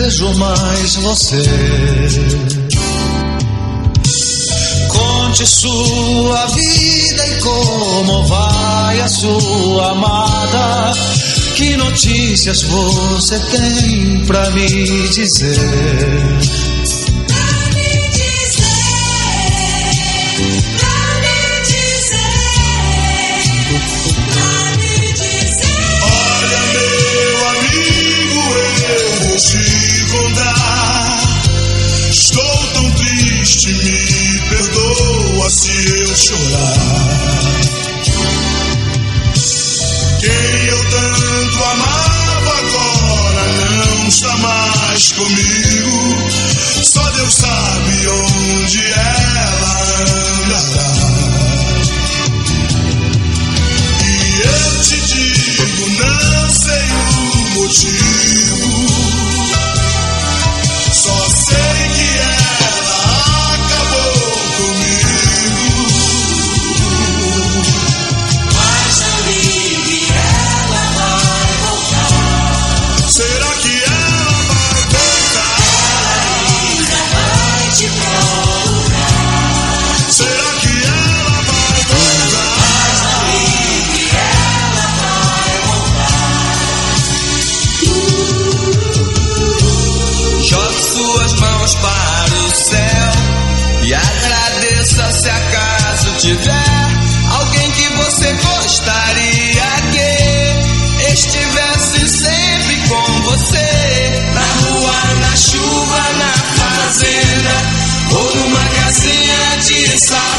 vejo mais você. Conte sua vida e como vai a sua amada. Que notícias você tem pra me dizer? Estou tão triste, me perdoa se eu chorar. Quem eu tanto amava agora não está mais comigo. Só Deus sabe onde ela andará. E eu te digo, não sei o motivo. Só sei que ela acabou comigo. Mas não ligue, ela vai voltar. Será que ela vai voltar? Ela ainda vai te procurar. Será que ela vai voltar? Mas não ligue, ela vai voltar. Jogue suas mãos para o céu e agradeça se acaso tiver alguém que você gostaria que estivesse sempre com você. Na rua, na chuva, na fazenda ou numa casinha de sal.